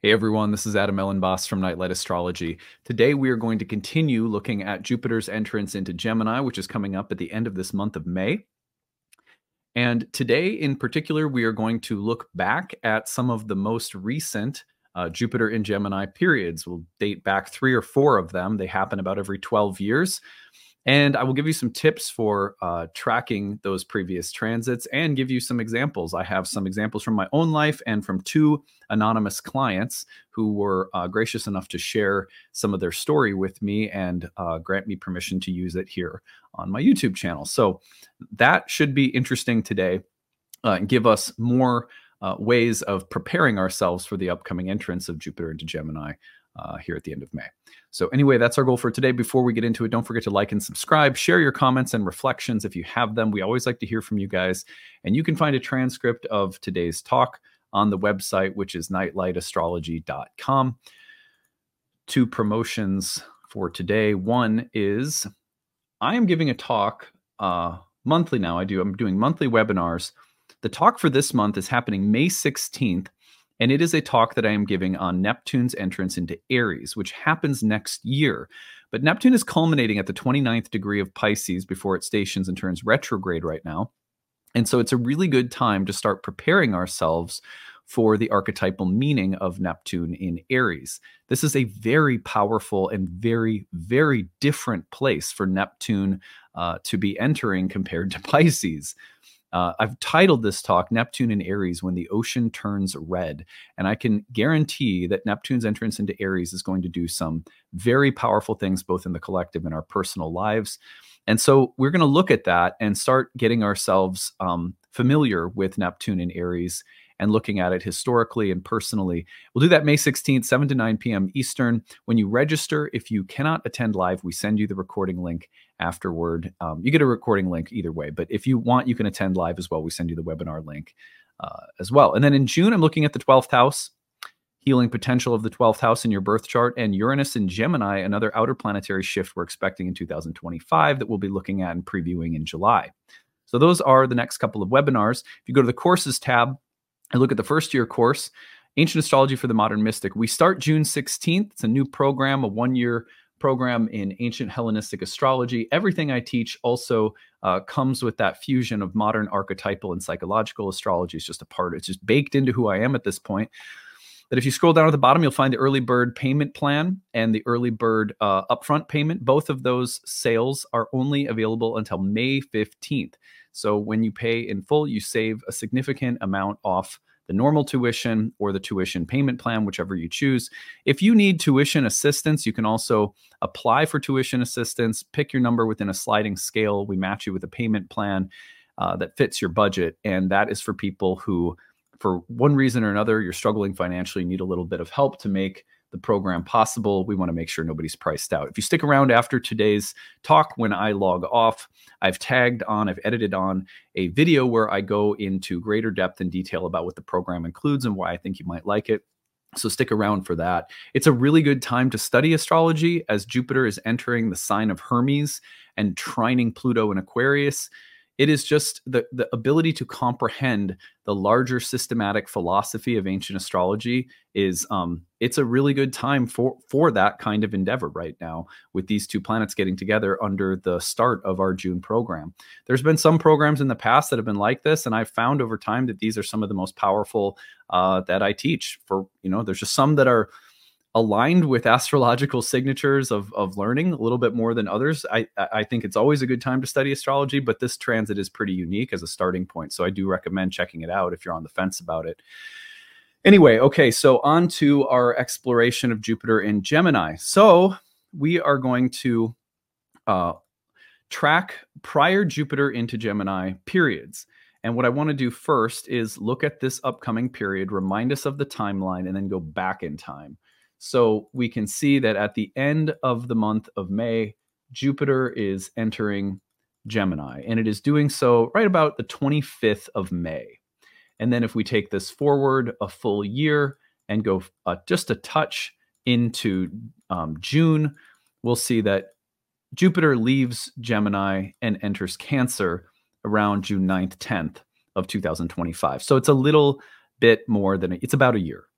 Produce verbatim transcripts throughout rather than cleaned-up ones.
Hey everyone, this is Adam Ellenboss from Nightlight Astrology. Today we are going to continue looking at Jupiter's entrance into Gemini, which is coming up at the end of this month of May. And today in particular, we are going to look back at some of the most recent uh, Jupiter in Gemini periods. We'll date back three or four of them. They happen about every twelve years. And I will give you some tips for uh, tracking those previous transits and give you some examples. I have some examples from my own life and from two anonymous clients who were uh, gracious enough to share some of their story with me and uh, grant me permission to use it here on my YouTube channel. So that should be interesting today uh, and give us more uh, ways of preparing ourselves for the upcoming entrance of Jupiter into Gemini Uh, here at the end of May. So anyway, that's our goal for today. Before we get into it, don't forget to like and subscribe, share your comments and reflections if you have them. We always like to hear from you guys. And you can find a transcript of today's talk on the website, which is nightlight astrology dot com. Two promotions for today. One is I am giving a talk uh, monthly now. I do. I'm doing monthly webinars. The talk for this month is happening May sixteenth. And it is a talk that I am giving on Neptune's entrance into Aries, which happens next year. But Neptune is culminating at the twenty-ninth degree of Pisces before it stations and turns retrograde right now. And so it's a really good time to start preparing ourselves for the archetypal meaning of Neptune in Aries. This is a very powerful and very, very different place for Neptune uh, to be entering compared to Pisces. Uh, I've titled this talk, Neptune in Aries, When the Ocean Turns Red. And I can guarantee that Neptune's entrance into Aries is going to do some very powerful things, both in the collective and our personal lives. And so we're going to look at that and start getting ourselves um, familiar with Neptune in Aries and looking at it historically and personally. We'll do that May sixteenth, seven to nine p.m. Eastern. When you register, if you cannot attend live, we send you the recording link afterward. Um, you get a recording link either way, but if you want, you can attend live as well. We send you the webinar link uh, as well. And then in June, I'm looking at the twelfth house, healing potential of the twelfth house in your birth chart, and Uranus in Gemini, another outer planetary shift we're expecting in two thousand twenty-five that we'll be looking at and previewing in July. So those are the next couple of webinars. If you go to the courses tab, and look at the first year course, Ancient Astrology for the Modern Mystic. We start June sixteenth. It's a new program, a one-year program in ancient Hellenistic astrology. Everything I teach also uh, comes with that fusion of modern archetypal and psychological astrology. It's just a part, it's just baked into who I am at this point. But if you scroll down at the bottom, you'll find the early bird payment plan and the early bird uh, upfront payment. Both of those sales are only available until May fifteenth. So when you pay in full, you save a significant amount off the normal tuition or the tuition payment plan, whichever you choose. If you need tuition assistance, you can also apply for tuition assistance, pick your number within a sliding scale. We match you with a payment plan uh, that fits your budget. And that is for people who, for one reason or another, you're struggling financially, need a little bit of help to make the program possible. We want to make sure nobody's priced out. If you stick around after today's talk, when I log off, I've tagged on, I've edited on a video where I go into greater depth and detail about what the program includes and why I think you might like it. So stick around for that. It's a really good time to study astrology as Jupiter is entering the sign of Hermes and trining Pluto in Aquarius. It is just the, the ability to comprehend the larger systematic philosophy of ancient astrology is, um, it's a really good time for, for that kind of endeavor right now with these two planets getting together under the start of our June program. There's been some programs in the past that have been like this, and I've found over time that these are some of the most powerful uh, that I teach. For, you know, there's just some that are aligned with astrological signatures of, of learning a little bit more than others. I, I think it's always a good time to study astrology, but this transit is pretty unique as a starting point. So I do recommend checking it out if you're on the fence about it. Anyway, okay, so on to our exploration of Jupiter in Gemini. So we are going to uh, track prior Jupiter into Gemini periods. And what I want to do first is look at this upcoming period, remind us of the timeline, and then go back in time. So we can see that at the end of the month of May, Jupiter is entering Gemini, and it is doing so right about the twenty-fifth of May. And then if we take this forward a full year and go uh, just a touch into um, June, we'll see that Jupiter leaves Gemini and enters Cancer around June ninth, tenth of two thousand twenty-five. So it's a little bit more than, a, it's about a year.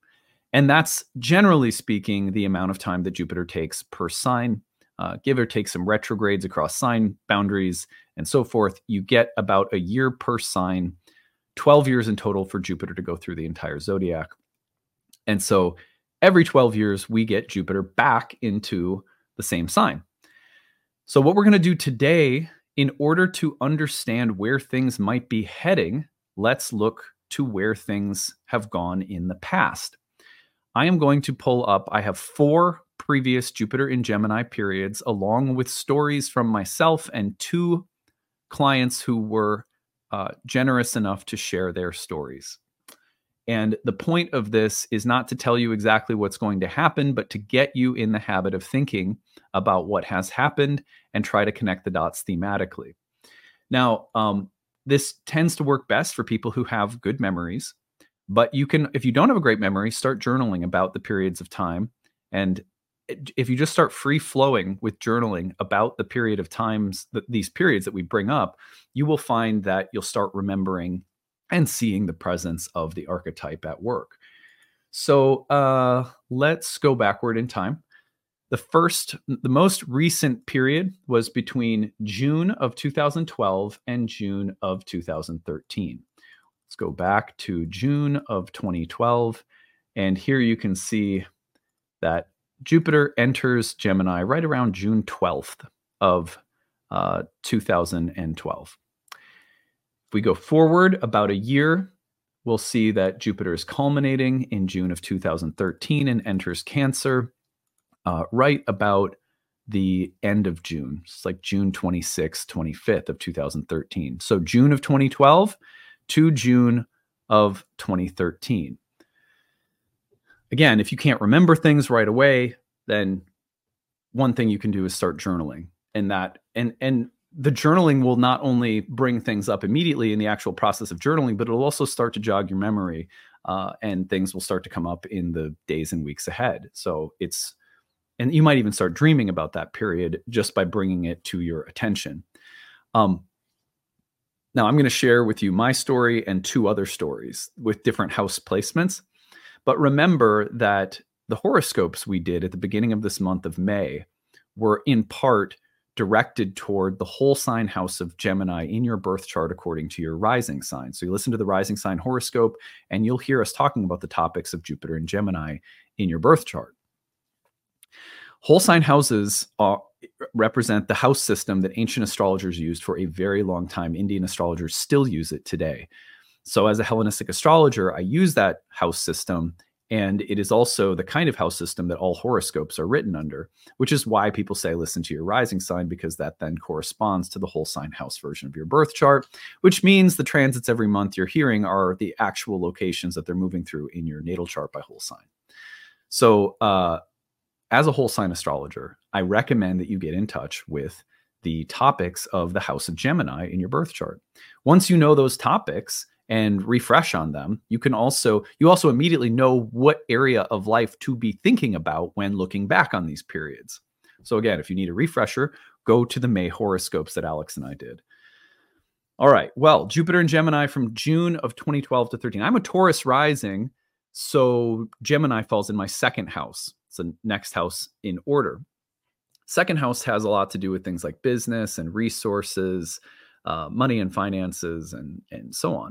And that's generally speaking the amount of time that Jupiter takes per sign. Uh, give or take some retrogrades across sign boundaries and so forth, you get about a year per sign, twelve years in total for Jupiter to go through the entire zodiac. And so every twelve years, we get Jupiter back into the same sign. So what we're going to do today, in order to understand where things might be heading, let's look to where things have gone in the past. I am going to pull up, I have four previous Jupiter in Gemini periods, along with stories from myself and two clients who were uh, generous enough to share their stories. And the point of this is not to tell you exactly what's going to happen, but to get you in the habit of thinking about what has happened and try to connect the dots thematically. Now, um, this tends to work best for people who have good memories, but you can, if you don't have a great memory, start journaling about the periods of time. And if you just start free flowing with journaling about the period of times, that these periods that we bring up, you will find that you'll start remembering and seeing the presence of the archetype at work. So uh, let's go backward in time. The first, the most recent period was between June of two thousand twelve and June of two thousand thirteen. Let's go back to June of twenty twelve. And here you can see that Jupiter enters Gemini right around June twelfth of uh, two thousand twelve. If we go forward about a year, we'll see that Jupiter is culminating in June of two thousand thirteen and enters Cancer uh, right about the end of June. It's like June twenty-sixth, twenty-fifth of two thousand thirteen. So June of twenty twelve to June of twenty thirteen. Again, if you can't remember things right away, then one thing you can do is start journaling. And that, and and the journaling will not only bring things up immediately in the actual process of journaling, but it'll also start to jog your memory, uh, and things will start to come up in the days and weeks ahead. So it's, and you might even start dreaming about that period just by bringing it to your attention. Um, now I'm going to share with you my story and two other stories with different house placements. But remember that the horoscopes we did at the beginning of this month of May were in part directed toward the whole sign house of Gemini in your birth chart according to your rising sign. So you listen to the rising sign horoscope and you'll hear us talking about the topics of Jupiter and Gemini in your birth chart. Whole sign houses are, represent the house system that ancient astrologers used for a very long time. Indian astrologers still use it today. So as a Hellenistic astrologer, I use that house system, and it is also the kind of house system that all horoscopes are written under, which is why people say listen to your rising sign, because that then corresponds to the whole sign house version of your birth chart, which means the transits every month you're hearing are the actual locations that they're moving through in your natal chart by whole sign. So uh, as a whole sign astrologer, I recommend that you get in touch with the topics of the house of Gemini in your birth chart. Once you know those topics and refresh on them, you can also, you also immediately know what area of life to be thinking about when looking back on these periods. So again, if you need a refresher, go to the May horoscopes that Alex and I did. All right, well, Jupiter and Gemini from June of twenty twelve to thirteen. I'm a Taurus rising, so Gemini falls in my second house. It's the next house in order. Second house has a lot to do with things like business and resources, uh, money and finances, and, and so on.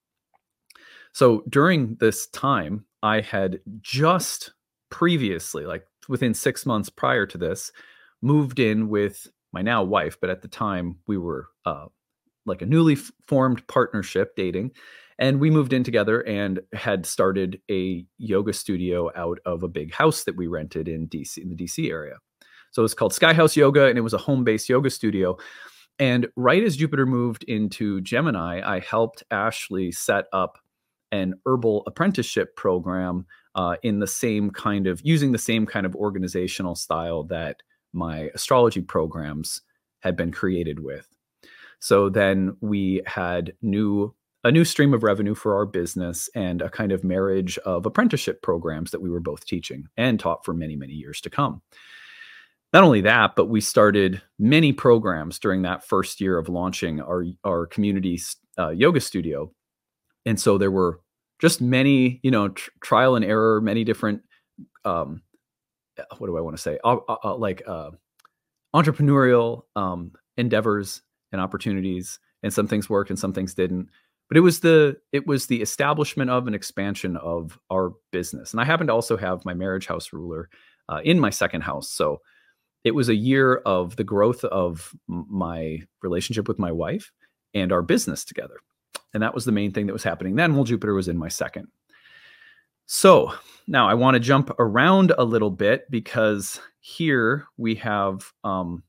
So during this time, I had just previously, like within six months prior to this, moved in with my now wife, but at the time we were uh, like a newly formed partnership dating, and we moved in together and had started a yoga studio out of a big house that we rented in D C, in the D C area. So it's called Sky House Yoga, and it was a home-based yoga studio. And right as Jupiter moved into Gemini, I helped Ashley set up an herbal apprenticeship program uh, in the same kind of, using the same kind of organizational style that my astrology programs had been created with. So then we had new a new stream of revenue for our business and a kind of marriage of apprenticeship programs that we were both teaching and taught for many, many years to come. Not only that, but we started many programs during that first year of launching our, our community uh, yoga studio. And so there were just many, you know, tr- trial and error, many different, um, what do I want to say? Uh, uh, uh, like uh, entrepreneurial um, endeavors and opportunities, and some things worked and some things didn't. But it was the it was the establishment of an expansion of our business, and I happen to also have my marriage house ruler uh, in my second house, so it was a year of the growth of m- my relationship with my wife and our business together. And that was the main thing that was happening then while Jupiter was in my second. So now I want to jump around a little bit because here we have um,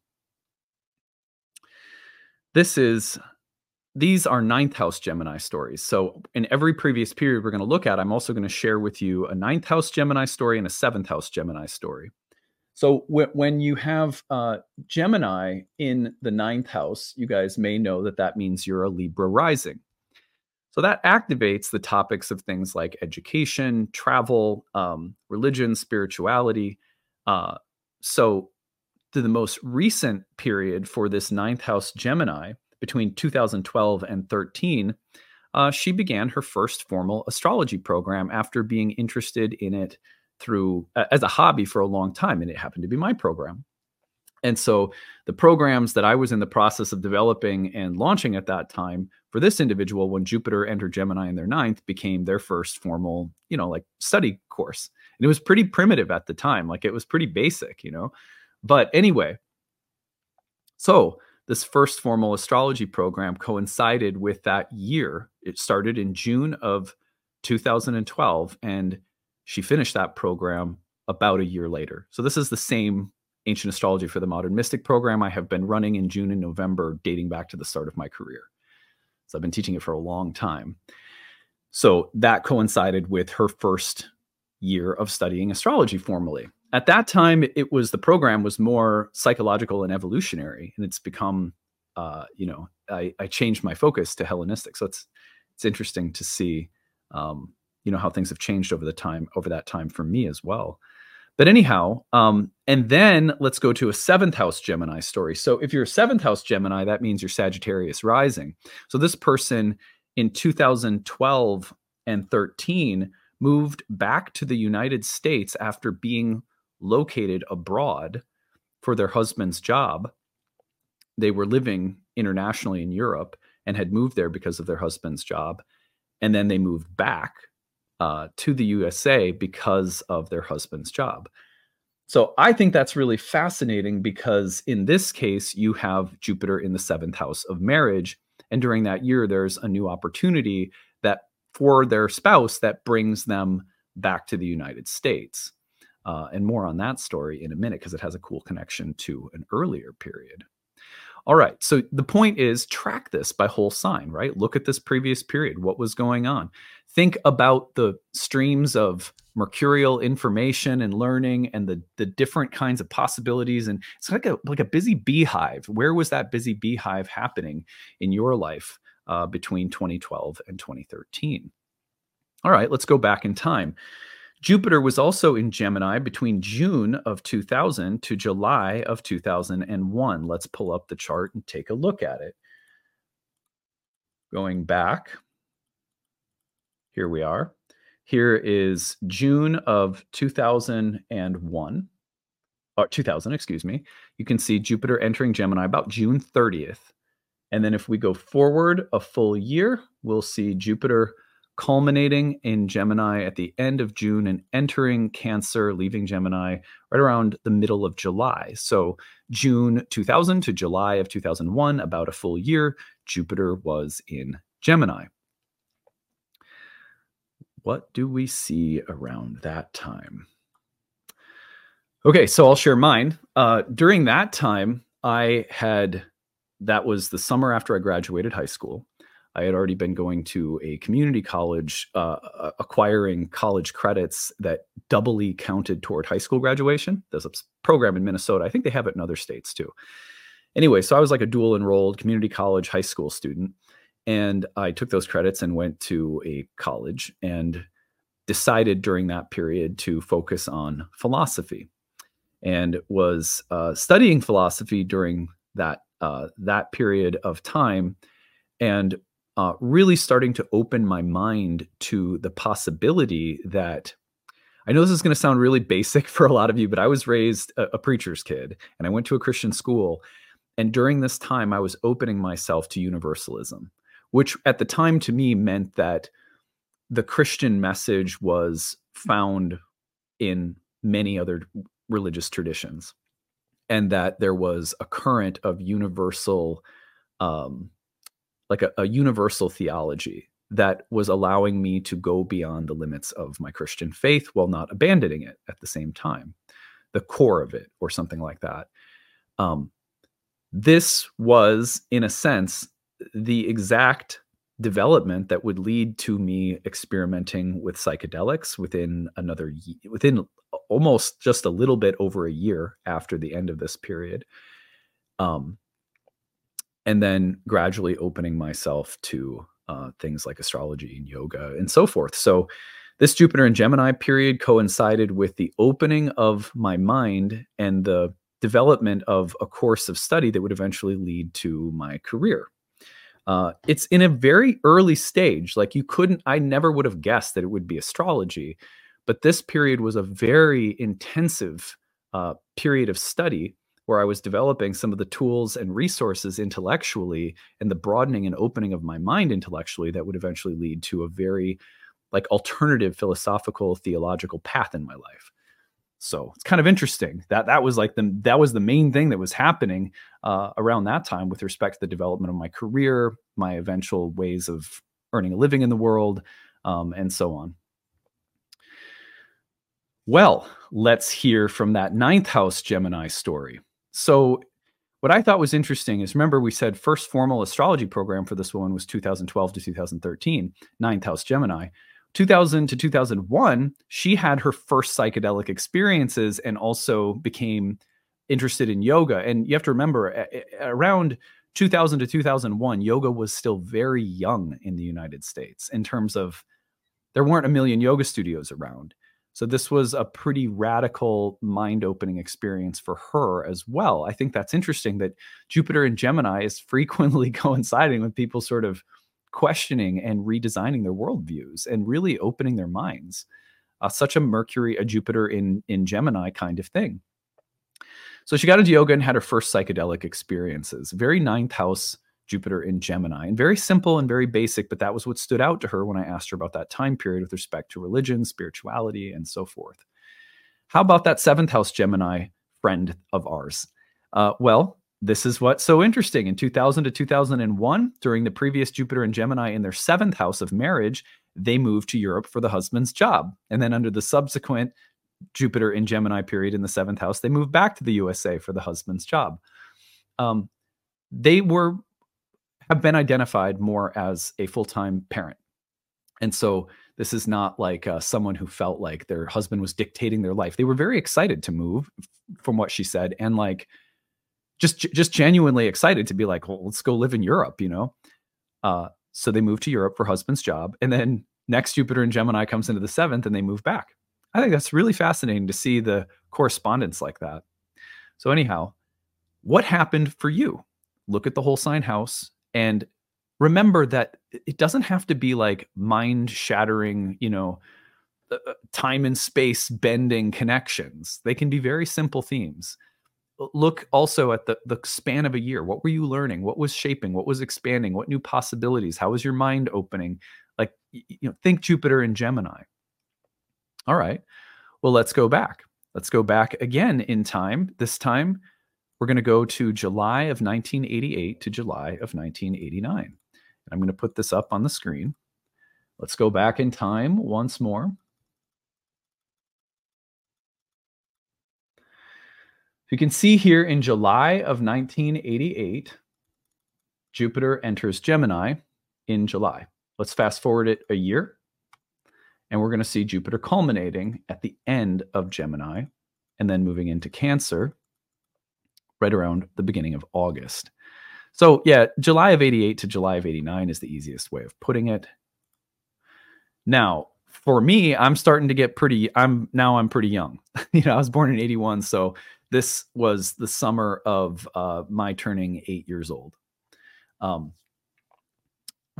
this is these are ninth house Gemini stories. So in every previous period we're going to look at, I'm also going to share with you a ninth house Gemini story and a seventh house Gemini story. So w- when you have uh, Gemini in the ninth house, you guys may know that that means you're a Libra rising. So that activates the topics of things like education, travel, um, religion, spirituality. Uh, so to the most recent period for this ninth house Gemini, between two thousand twelve and thirteen, uh, she began her first formal astrology program after being interested in it through uh, as a hobby for a long time, and it happened to be my program. And so the programs that I was in the process of developing and launching at that time for this individual, when Jupiter entered Gemini in their ninth, became their first formal, you know, like study course. And it was pretty primitive at the time. Like it was pretty basic, you know. But anyway, so this first formal astrology program coincided with that year. It started in June of two thousand twelve, and she finished that program about a year later. So this is the same Ancient Astrology for the Modern Mystic program I have been running in June and November, dating back to the start of my career. So I've been teaching it for a long time. So that coincided with her first year of studying astrology formally. At that time, it was the program was more psychological and evolutionary, and it's become, uh, you know, I, I changed my focus to Hellenistic. So it's it's interesting to see, um, you know, how things have changed over the time over that time for me as well. But anyhow, um, and then let's go to a seventh house Gemini story. So if you're a seventh house Gemini, that means you're Sagittarius rising. So this person in two thousand twelve and thirteen moved back to the United States after being located abroad for their husband's job. They were living internationally in Europe and had moved there because of their husband's job. And then they moved back uh, to the U S A because of their husband's job. So I think that's really fascinating because in this case, you have Jupiter in the seventh house of marriage. And during that year, there's a new opportunity that for their spouse that brings them back to the United States. Uh, and more on that story in a minute because it has a cool connection to an earlier period. All right. So the point is track this by whole sign, right? Look at this previous period. What was going on? Think about the streams of mercurial information and learning and the, the different kinds of possibilities. And it's like a, like a busy beehive. Where was that busy beehive happening in your life uh, between twenty twelve and twenty thirteen? All right, let's go back in time. Jupiter was also in Gemini between June of two thousand to July of two thousand one. Let's pull up the chart and take a look at it. Going back, here we are. Here is June of two thousand one, or two thousand, excuse me. You can see Jupiter entering Gemini about June thirtieth. And then if we go forward a full year, we'll see Jupiter culminating in Gemini at the end of June and entering Cancer, leaving Gemini right around the middle of July. So June two thousand to July of two thousand one, about a full year, Jupiter was in Gemini. What do we see around that time? Okay, so I'll share mine. Uh, during that time, I had, that was the summer after I graduated high school. I had already been going to a community college, uh, acquiring college credits that doubly counted toward high school graduation. There's a program in Minnesota. I think they have it in other states too. Anyway, so I was like a dual enrolled community college high school student. And I took those credits and went to a college and decided during that period to focus on philosophy, and was uh, studying philosophy during that uh, that period of time. And uh, really starting to open my mind to the possibility that I know this is going to sound really basic for a lot of you, but I was raised a, a preacher's kid and I went to a Christian school. And during this time, I was opening myself to universalism, which at the time to me meant that the Christian message was found in many other religious traditions, and that there was a current of universal, um, like a, a universal theology that was allowing me to go beyond the limits of my Christian faith while not abandoning it at the same time, the core of it, or something like that. Um, this was, in a sense, the exact development that would lead to me experimenting with psychedelics within another within almost just a little bit over a year after the end of this period, um, and then gradually opening myself to uh, things like astrology and yoga and so forth. So this Jupiter in Gemini period coincided with the opening of my mind and the development of a course of study that would eventually lead to my career. Uh, it's in a very early stage. Like you couldn't, I never would have guessed that it would be astrology, but this period was a very intensive uh, period of study where I was developing some of the tools and resources intellectually and the broadening and opening of my mind intellectually that would eventually lead to a very like alternative philosophical theological path in my life. So it's kind of interesting that that was like the that was the main thing that was happening uh, around that time with respect to the development of my career, my eventual ways of earning a living in the world, um, and so on. Well, let's hear from that ninth house Gemini story. So what I thought was interesting is, remember we said first formal astrology program for this one was two thousand twelve to two thousand thirteen, ninth house Gemini. two thousand to two thousand one, she had her first psychedelic experiences and also became interested in yoga. And you have to remember, around two thousand to two thousand one, yoga was still very young in the United States in terms of there weren't a million yoga studios around. So this was a pretty radical, mind-opening experience for her as well. I think that's interesting that Jupiter in Gemini is frequently coinciding with people sort of questioning and redesigning their worldviews and really opening their minds. Uh, such a Mercury, a Jupiter in, in Gemini kind of thing. So she got into yoga and had her first psychedelic experiences. Very ninth house Jupiter in Gemini, and very simple and very basic, but that was what stood out to her when I asked her about that time period with respect to religion, spirituality, and so forth. How about that seventh house Gemini friend of ours? Uh, well, this is what's so interesting. In two thousand to two thousand one, during the previous Jupiter and Gemini in their seventh house of marriage, they moved to Europe for the husband's job. And then under the subsequent Jupiter in Gemini period in the seventh house, they moved back to the U S A for the husband's job. Um, they were have been identified more as a full-time parent. And so this is not like uh, someone who felt like their husband was dictating their life. They were very excited to move, from what she said, and like just just genuinely excited to be like, well, let's go live in Europe, you know? Uh, so they moved to Europe for husband's job. And then next Jupiter in Gemini comes into the seventh and they move back. I think that's really fascinating to see the correspondence like that. So anyhow, what happened for you? Look at the whole sign house and remember that it doesn't have to be like mind shattering, you know, uh, time and space bending connections. They can be very simple themes. Look also at the, the span of a year. What were you learning? What was shaping? What was expanding? What new possibilities? How was your mind opening? Like, you know, think Jupiter in Gemini. All right. Well, let's go back. Let's go back again in time. This time, we're going to go to July of nineteen eighty-eight to July of nineteen eighty-nine. And I'm going to put this up on the screen. Let's go back in time once more. You can see here in July of nineteen eighty-eight, Jupiter enters Gemini in July. Let's fast forward it a year. And we're going to see Jupiter culminating at the end of Gemini and then moving into Cancer right around the beginning of August. So yeah, July of eighty-eight to July of eighty-nine is the easiest way of putting it. Now, for me, I'm starting to get pretty, I'm now I'm pretty young. You know, I was born in eighty-one, so this was the summer of uh, my turning eight years old. Um,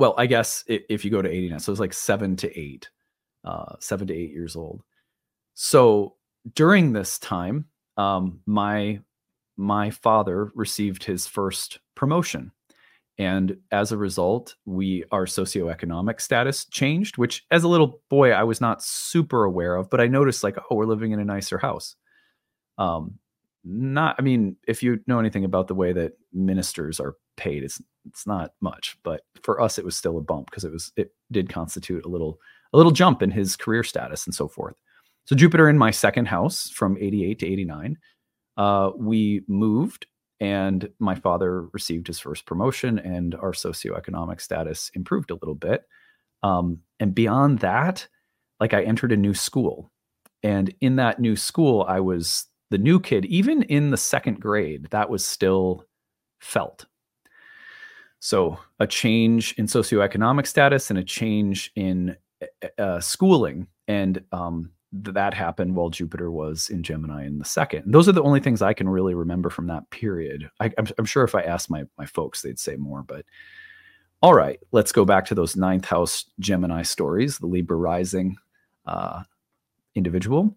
well, I guess i- if you go to eighty-nine, so it's like seven to eight, uh, seven to eight years old. So during this time, um, my my father received his first promotion. And as a result, we our socioeconomic status changed, which as a little boy I was not super aware of, but I noticed like, oh, we're living in a nicer house. Um, not, I mean, if you know anything about the way that ministers are paid, it's it's not much, but for us it was still a bump because it was it did constitute a little a little jump in his career status and so forth. So Jupiter in my second house from eighty-eight to eighty-nine, uh, we moved and my father received his first promotion and our socioeconomic status improved a little bit. Um, and beyond that, like I entered a new school. And in that new school, I was the new kid. Even in the second grade, that was still felt. So a change in socioeconomic status and a change in uh, schooling. And um, that happened while Jupiter was in Gemini in the second. And those are the only things I can really remember from that period. I, I'm, I'm sure if I asked my, my folks, they'd say more. But all right, let's go back to those ninth house Gemini stories, the Libra rising uh, individual.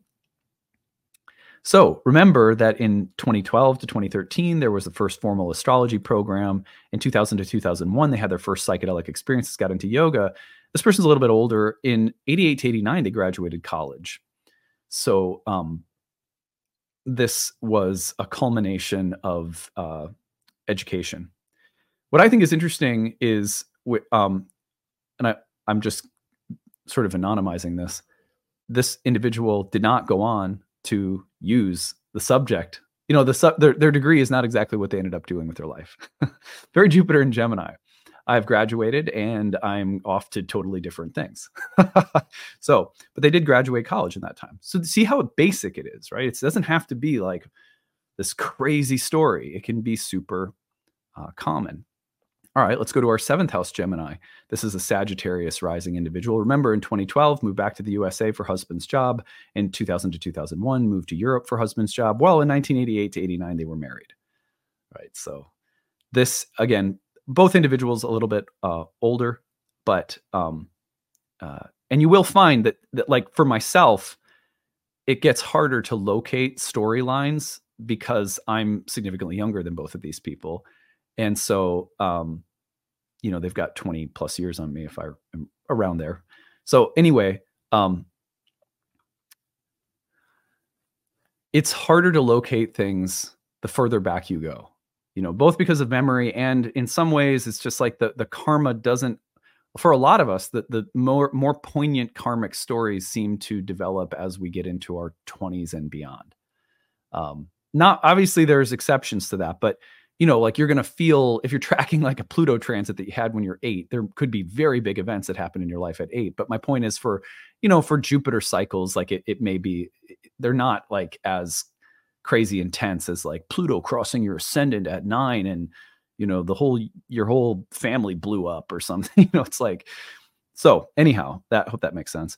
So remember that in twenty twelve to twenty thirteen, there was the first formal astrology program. In two thousand to two thousand one, they had their first psychedelic experiences, got into yoga. This person's a little bit older. In eighty-eight to eighty-nine, they graduated college. So um, this was a culmination of uh, education. What I think is interesting is, um, and I, I'm just sort of anonymizing this, this individual did not go on to use the subject. You know, the su- their, their degree is not exactly what they ended up doing with their life. Very Jupiter and Gemini. I've graduated and I'm off to totally different things. So, but they did graduate college in that time. So see how basic it is, right? It doesn't have to be like this crazy story. It can be super uh, common. All right, let's go to our seventh house Gemini. This is a Sagittarius rising individual. Remember, in twenty twelve, moved back to the U S A for husband's job. In two thousand to two thousand one, moved to Europe for husband's job. Well, in nineteen eighty-eight to eighty-nine, they were married. Right. So this, again, both individuals a little bit uh, older, but um, uh, and you will find that that like for myself, it gets harder to locate storylines because I'm significantly younger than both of these people. And so, um, you know, they've got twenty plus years on me if I am around there. So anyway, um, it's harder to locate things the further back you go, you know, both because of memory and in some ways it's just like the, the karma doesn't, for a lot of us, the, the more, more poignant karmic stories seem to develop as we get into our twenties and beyond. Um, not obviously there's exceptions to that, but you know, like you're going to feel if you're tracking like a Pluto transit that you had when you're eight, there could be very big events that happen in your life at eight. But my point is for, you know, for Jupiter cycles, like it, it may be, they're not like as crazy intense as like Pluto crossing your ascendant at nine and, you know, the whole, your whole family blew up or something. You know, it's like, so anyhow, that, hope that makes sense.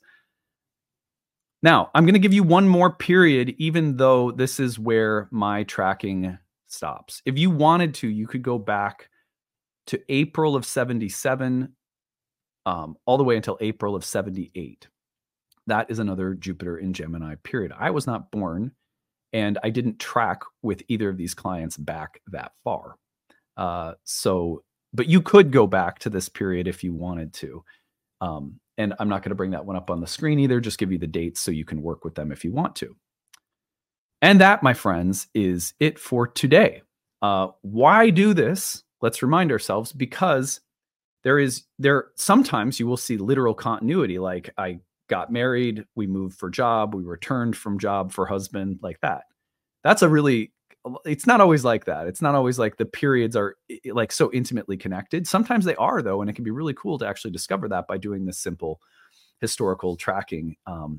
Now I'm going to give you one more period, even though this is where my tracking stops. If you wanted to, you could go back to April of seventy-seven, um, all the way until April of seventy-eight. That is another Jupiter in Gemini period. I was not born and I didn't track with either of these clients back that far. Uh, so, but you could go back to this period if you wanted to. Um, and I'm not going to bring that one up on the screen either, just give you the dates so you can work with them if you want to. And that, my friends, is it for today. Uh, why do this? Let's remind ourselves, because there is there sometimes you will see literal continuity, like I got married, we moved for job, we returned from job for husband, like that. That's a really, it's not always like that. It's not always like the periods are like so intimately connected. Sometimes they are though, and it can be really cool to actually discover that by doing this simple historical tracking. Um,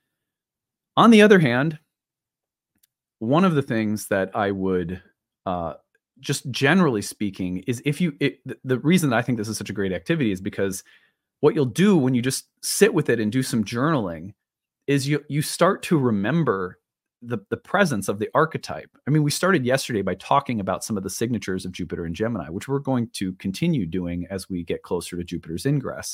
on the other hand, one of the things that I would, uh, just generally speaking, is if you, it, the reason that I think this is such a great activity is because what you'll do when you just sit with it and do some journaling is you, you start to remember the, the presence of the archetype. I mean, we started yesterday by talking about some of the signatures of Jupiter and Gemini, which we're going to continue doing as we get closer to Jupiter's ingress.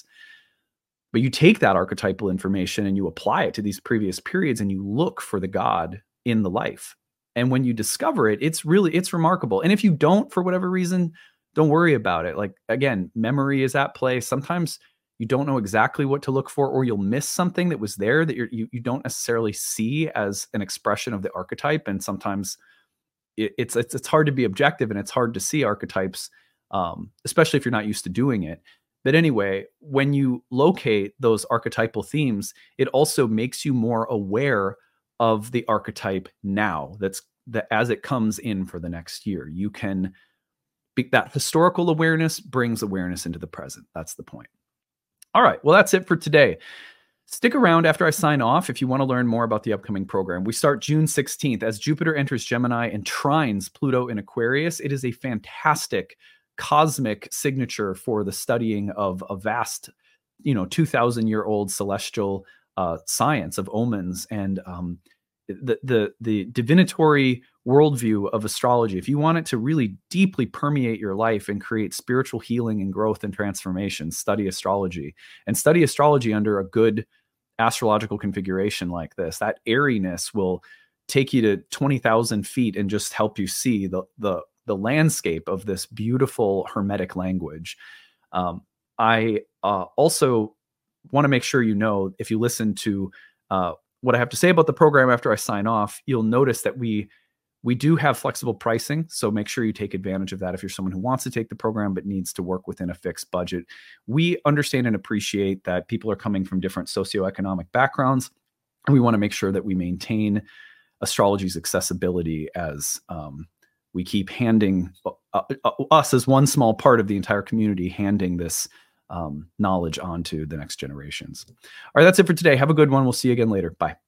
But you take that archetypal information and you apply it to these previous periods and you look for the God in the life. And when you discover it, it's really, it's remarkable. And if you don't, for whatever reason, don't worry about it. Like, again, memory is at play. Sometimes you don't know exactly what to look for, or you'll miss something that was there that you're, you you don't necessarily see as an expression of the archetype. And sometimes it, it's, it's it's hard to be objective and it's hard to see archetypes, um, especially if you're not used to doing it. But anyway, when you locate those archetypal themes, it also makes you more aware of the archetype now. That's that as it comes in for the next year, you can be, that historical awareness brings awareness into the present. That's the point. All right. Well, that's it for today. Stick around after I sign off if you want to learn more about the upcoming program. We start June sixteenth as Jupiter enters Gemini and trines Pluto in Aquarius. It is a fantastic cosmic signature for the studying of a vast, you know, two thousand year old celestial uh, science of omens and um, the, the, the divinatory worldview of astrology. If you want it to really deeply permeate your life and create spiritual healing and growth and transformation, study astrology and study astrology under a good astrological configuration like this. That airiness will take you to twenty thousand feet and just help you see the, the, the landscape of this beautiful hermetic language. Um, I uh, also want to make sure you know, if you listen to uh, what I have to say about the program after I sign off, you'll notice that we we do have flexible pricing. So make sure you take advantage of that if you're someone who wants to take the program but needs to work within a fixed budget. We understand and appreciate that people are coming from different socioeconomic backgrounds, and we want to make sure that we maintain astrology's accessibility as um, we keep handing uh, uh, us as one small part of the entire community, handing this um, knowledge on to the next generations. All right, that's it for today. Have a good one. We'll see you again later. Bye.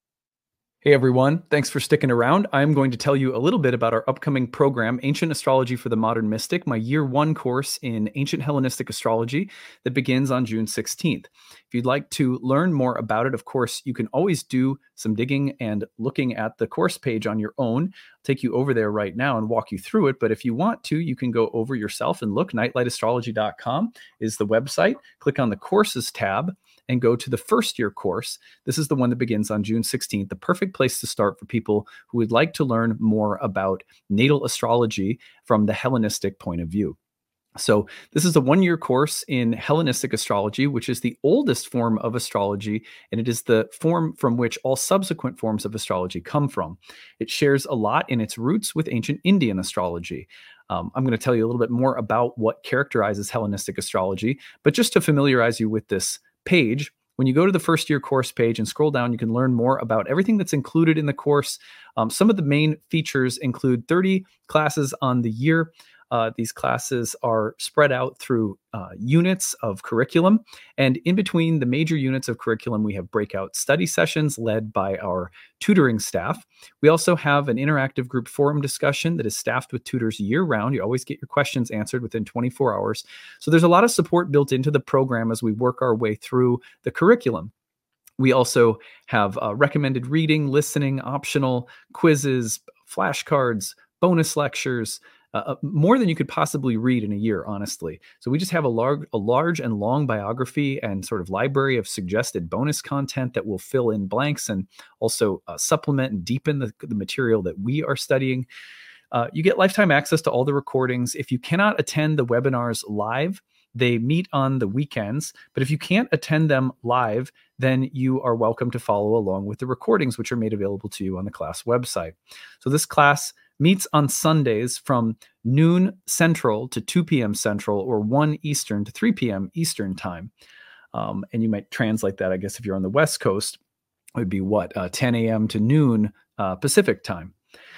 Hey everyone, thanks for sticking around. I'm going to tell you a little bit about our upcoming program, Ancient Astrology for the Modern Mystic, my year one course in ancient Hellenistic astrology that begins on June sixteenth. If you'd like to learn more about it, of course, you can always do some digging and looking at the course page on your own. I'll take you over there right now and walk you through it. But if you want to, you can go over yourself and look. nightlight astrology dot com is the website. Click on the courses tab and go to the first year course. This is the one that begins on June sixteenth, the perfect place to start for people who would like to learn more about natal astrology from the Hellenistic point of view. So this is a one-year course in Hellenistic astrology, which is the oldest form of astrology, and it is the form from which all subsequent forms of astrology come from. It shares a lot in its roots with ancient Indian astrology. Um, I'm going to tell you a little bit more about what characterizes Hellenistic astrology, but just to familiarize you with this page, when you go to the first year course page and scroll down, you can learn more about everything that's included in the course. Um, some of the main features include thirty classes on the year. Uh, these classes are spread out through uh, units of curriculum. And in between the major units of curriculum, we have breakout study sessions led by our tutoring staff. We also have an interactive group forum discussion that is staffed with tutors year round. You always get your questions answered within twenty-four hours. So there's a lot of support built into the program as we work our way through the curriculum. We also have uh, recommended reading, listening, optional quizzes, flashcards, bonus lectures, Uh, more than you could possibly read in a year, honestly. So we just have a large, a large and long biography and sort of library of suggested bonus content that will fill in blanks and also uh, supplement and deepen the, the material that we are studying. Uh, you get lifetime access to all the recordings. If you cannot attend the webinars live, they meet on the weekends. But if you can't attend them live, then you are welcome to follow along with the recordings, which are made available to you on the class website. So this class meets on Sundays from noon Central to two p.m. Central, or one Eastern to three p.m. Eastern time. Um, and you might translate that, I guess, if you're on the West Coast, it would be what, uh, ten a.m. to noon uh, Pacific time.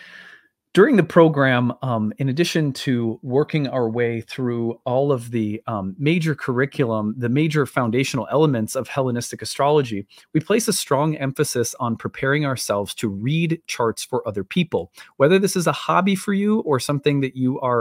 During the program, um, in addition to working our way through all of the um, major curriculum, the major foundational elements of Hellenistic astrology, we place a strong emphasis on preparing ourselves to read charts for other people. Whether this is a hobby for you or something that you are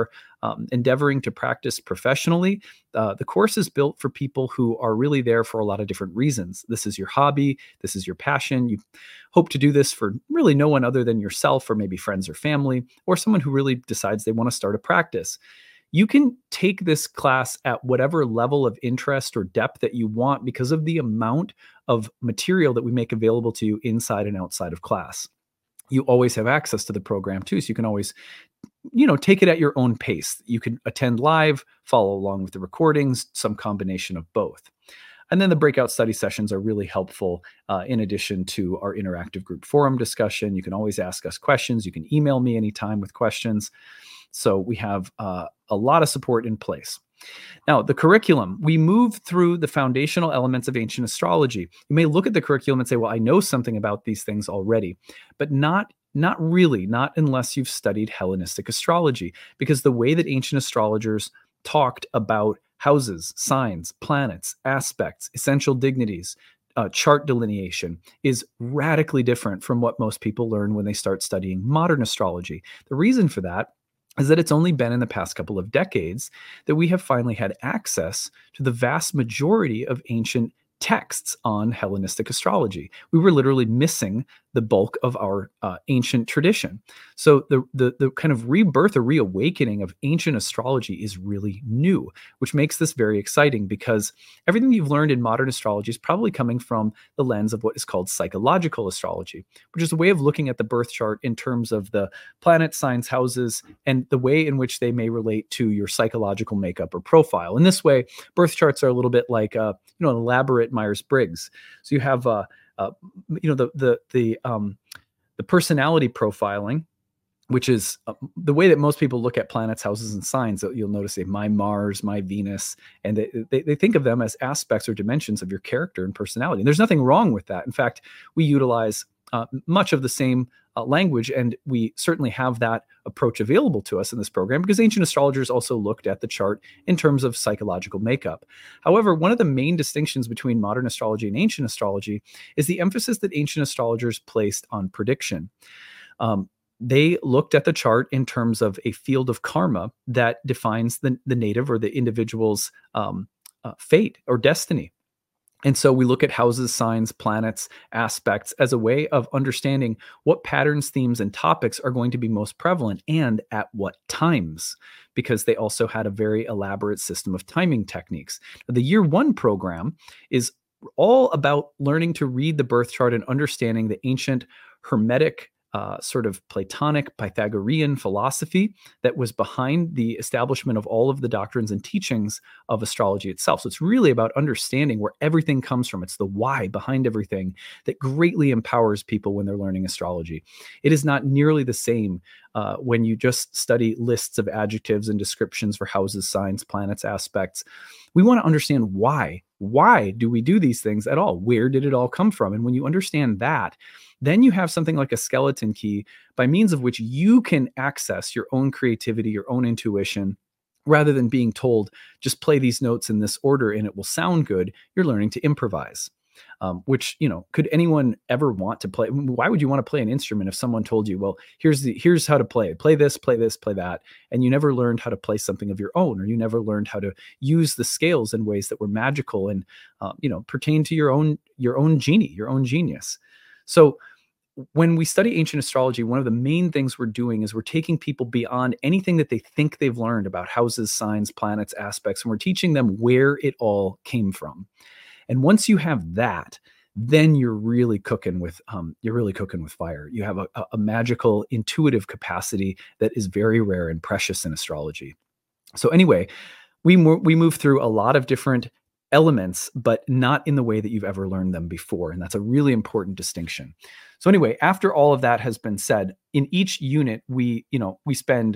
um, endeavoring to practice professionally, uh, the course is built for people who are really there for a lot of different reasons. This is your hobby. This is your passion. You hope to do this for really no one other than yourself, or maybe friends or family, or someone who really decides they want to start a practice. You can take this class at whatever level of interest or depth that you want because of the amount of material that we make available to you inside and outside of class. You always have access to the program too, so you can always, you know, take it at your own pace. You can attend live, follow along with the recordings, some combination of both. And then the breakout study sessions are really helpful uh, in addition to our interactive group forum discussion. You can always ask us questions. You can email me anytime with questions. So we have uh, a lot of support in place. Now, the curriculum, we move through the foundational elements of ancient astrology. You may look at the curriculum and say, well, I know something about these things already, but not Not really, not unless you've studied Hellenistic astrology, because the way that ancient astrologers talked about houses, signs, planets, aspects, essential dignities, uh, chart delineation is radically different from what most people learn when they start studying modern astrology. The reason for that is that it's only been in the past couple of decades that we have finally had access to the vast majority of ancient texts on Hellenistic astrology. We were literally missing the bulk of our uh, ancient tradition. So the, the the kind of rebirth or reawakening of ancient astrology is really new, which makes this very exciting because everything you've learned in modern astrology is probably coming from the lens of what is called psychological astrology, which is a way of looking at the birth chart in terms of the planet signs, houses, and the way in which they may relate to your psychological makeup or profile. In this way, birth charts are a little bit like uh, you know, an elaborate Myers-Briggs. So you have uh, uh, you know the the the um, the personality profiling, which is uh, the way that most people look at planets, houses, and signs. You'll notice they my Mars, my Venus, and they, they, they think of them as aspects or dimensions of your character and personality. And there's nothing wrong with that. In fact, we utilize uh, much of the same uh, language, and we certainly have that approach available to us in this program because ancient astrologers also looked at the chart in terms of psychological makeup. However, one of the main distinctions between modern astrology and ancient astrology is the emphasis that ancient astrologers placed on prediction. Um, They looked at the chart in terms of a field of karma that defines the, the native or the individual's um, uh, fate or destiny. And so we look at houses, signs, planets, aspects as a way of understanding what patterns, themes, and topics are going to be most prevalent and at what times, because they also had a very elaborate system of timing techniques. The year one program is all about learning to read the birth chart and understanding the ancient Hermetic Uh, sort of Platonic Pythagorean philosophy that was behind the establishment of all of the doctrines and teachings of astrology itself. So it's really about understanding where everything comes from. It's the why behind everything that greatly empowers people when they're learning astrology. It is not nearly the same uh, when you just study lists of adjectives and descriptions for houses, signs, planets, aspects. We want to understand why. Why do we do these things at all? Where did it all come from? And when you understand that, then you have something like a skeleton key by means of which you can access your own creativity, your own intuition, rather than being told, just play these notes in this order and it will sound good. You're learning to improvise, um, which, you know, could anyone ever want to play? Why would you want to play an instrument if someone told you, well, here's the, here's how to play it. Play this, play this, play that. And you never learned how to play something of your own, or you never learned how to use the scales in ways that were magical and, uh, you know, pertain to your own, your own genie, your own genius. So when we study ancient astrology, one of the main things we're doing is we're taking people beyond anything that they think they've learned about houses, signs, planets, aspects, and we're teaching them where it all came from. And once you have that, then you're really cooking with um, you're really cooking with fire. You have a, a magical, intuitive capacity that is very rare and precious in astrology. So anyway, we mo- we move through a lot of different elements, but not in the way that you've ever learned them before. And that's a really important distinction. So anyway, after all of that has been said, in each unit, we, you know, we spend,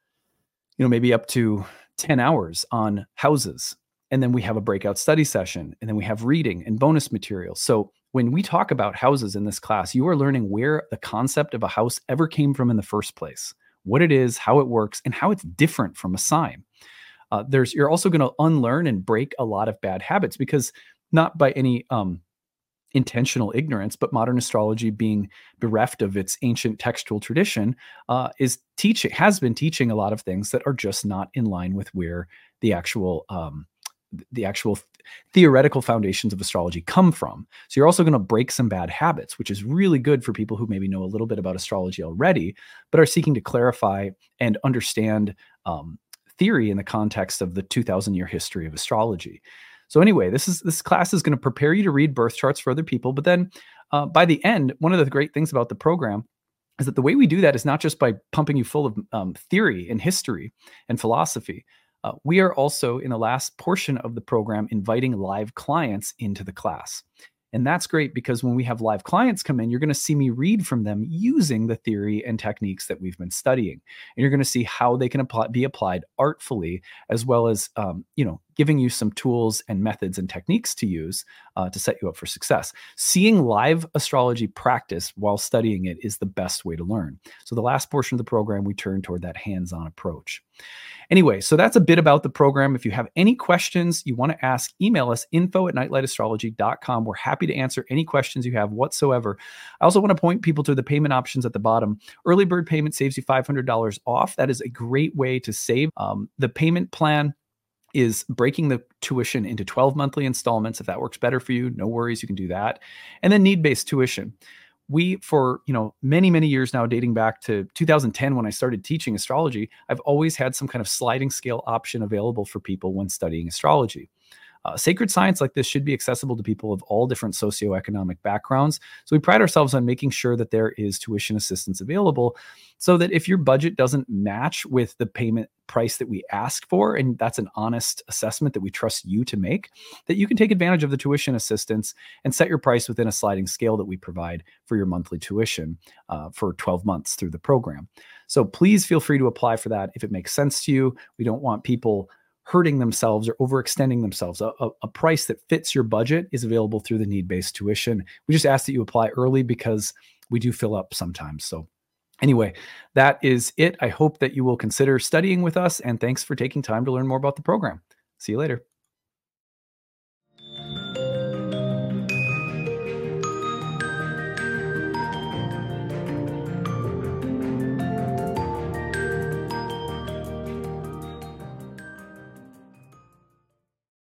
you know, maybe up to ten hours on houses. And then we have a breakout study session, and then we have reading and bonus material. So when we talk about houses in this class, you are learning where the concept of a house ever came from in the first place, what it is, how it works, and how it's different from a sign. Uh, there's you're also going to unlearn and break a lot of bad habits, because not by any um, intentional ignorance, but modern astrology, being bereft of its ancient textual tradition, uh, is teaching has been teaching a lot of things that are just not in line with where the actual um, the actual theoretical foundations of astrology come from. So you're also going to break some bad habits, which is really good for people who maybe know a little bit about astrology already, but are seeking to clarify and understand um, theory in the context of the two thousand year history of astrology. So anyway, this is this class is going to prepare you to read birth charts for other people. But then uh, by the end, one of the great things about the program is that the way we do that is not just by pumping you full of um, theory and history and philosophy. Uh, we are also, in the last portion of the program, inviting live clients into the class. And that's great because when we have live clients come in, you're going to see me read from them using the theory and techniques that we've been studying. And you're going to see how they can apply, be applied artfully, as well as, um, you know, giving you some tools and methods and techniques to use uh, to set you up for success. Seeing live astrology practice while studying it is the best way to learn. So the last portion of the program, we turn toward that hands-on approach. Anyway, so that's a bit about the program. If you have any questions you want to ask, email us info at nightlight astrology dot com. We're happy to answer any questions you have whatsoever. I also want to point people to the payment options at the bottom. Early bird payment saves you five hundred dollars off. That is a great way to save. Um, the payment plan is breaking the tuition into twelve monthly installments. If that works better for you, no worries, you can do that. And then need-based tuition. We, for you know many, many years now, dating back to two thousand ten when I started teaching astrology, I've always had some kind of sliding scale option available for people when studying astrology. Uh, sacred science like this should be accessible to people of all different socioeconomic backgrounds. So we pride ourselves on making sure that there is tuition assistance available so that if your budget doesn't match with the payment price that we ask for, and that's an honest assessment that we trust you to make, that you can take advantage of the tuition assistance and set your price within a sliding scale that we provide for your monthly tuition uh, for twelve months through the program. So please feel free to apply for that if it makes sense to you. We don't want people hurting themselves or overextending themselves. A, a, a price that fits your budget is available through the need-based tuition. We just ask that you apply early because we do fill up sometimes. So anyway, that is it. I hope that you will consider studying with us, and thanks for taking time to learn more about the program. See you later.